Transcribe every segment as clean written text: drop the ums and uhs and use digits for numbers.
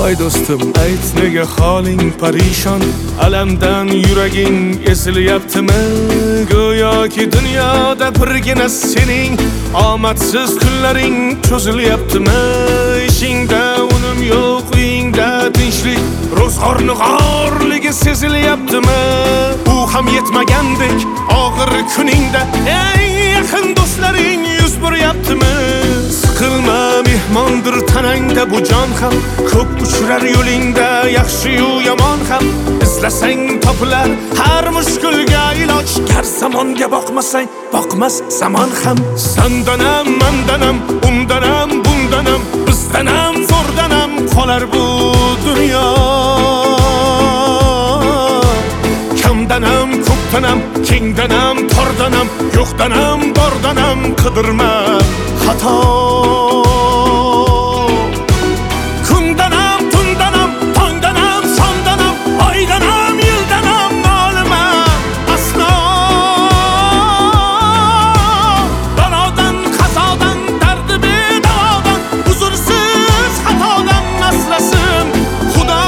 Voy do'stim, ayt nega holing parishon, alamdan yuraging ezilyaptimi? Go'yoki dunyoda birgina sening omadsiz kunlaring cho'zilyaptimi? Ishingda unum yo'q, uyingda tinchlik, ro'zg'orni g'orligi sezilyaptimi? U ham yetmagandek og'ir kuningda eng yaqin do'stlaring yuz buryaptimi? Siqilma, mehmondir tanangda bu jon ham, ko'p uchrar yo'lingda yaxshi-yu yomon ham. Izlasang topilar har mushkulga iloj, gar zamonga boqmasang boqmas zamon ham. Sandanam, mandanam, undanam, bundanam, bizdanam, zo'rdanam qolar bu dunyo. Kamdanam, ko'pdanam, kengdanam, tordanam, yo'qdanam, bordanam, qidirma xato. Kundanam, tundanam, tongdanam, sondanam, oydanam, yildanam, nolima aslo. Balodan, qazodan, dardi bedavodan, huzursiz xatodan asrasin Xudo.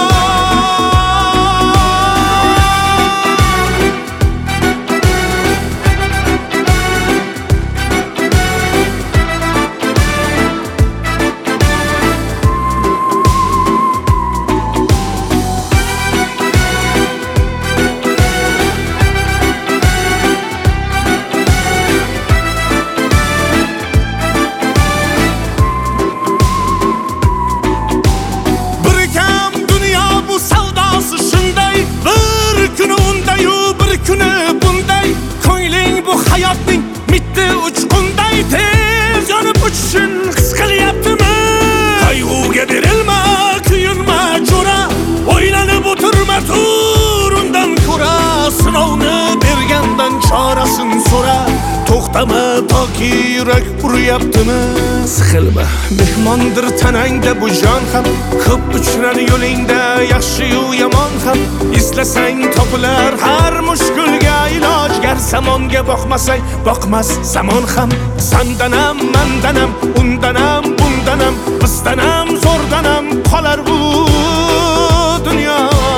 Hayotning mitti uchqunday tez yonib o'tishing his qilyaptimi? Qayg'uga berilma, kuyinma jo'ra, o'ylanib o'tirma, tur undan ko'ra. Sinovni bergandan chorasin so'ra, to'xtama toki yurak uryaptimi? Siqilma, mehmondir tanangda bu jon ham, ko'p uchrar yo'lingda yaxshi-yu yomon ham. Izlasang topilar har mushkulga iloj, gar zamonga boqmasang boqmas zamon ham. Sandanam, mandanam, undanam, bundanam, bizdanam, zo'rdanam qolar bu dunyo.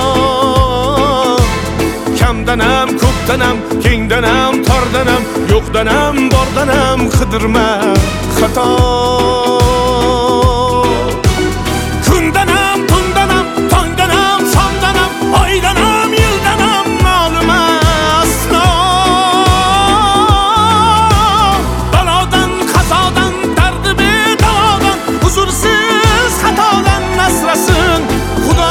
Kamdanam, ko'pdanam, kengdanam, tordanam, yo'qdanam, bordanam, qidirma xato. Kundanam, tundanam, tongdanam, sondanam, oydanam, yildanam, nolima aslo. Balodan, qazodan, dardi bedavodan, huzursiz xatodan asrasin Xudo.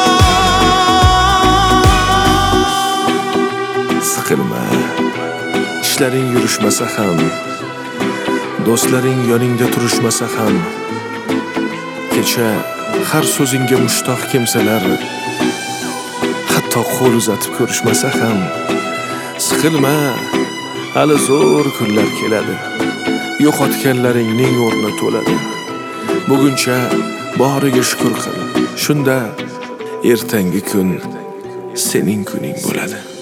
Siqilma, ishlaring yurishmasa ham, do'stlaring yoningda turishmasa ham, kecha har so'zingga mushtoq kimsalar hatto qo'l uzatib ko'rishmasa ham. Siqilma, hali zo'r kunlar keladi, yo'qotganlaringning o'rni to'ladi. Buguncha boriga shukr qil, shunda ertangi kun sening kuning bo'ladi.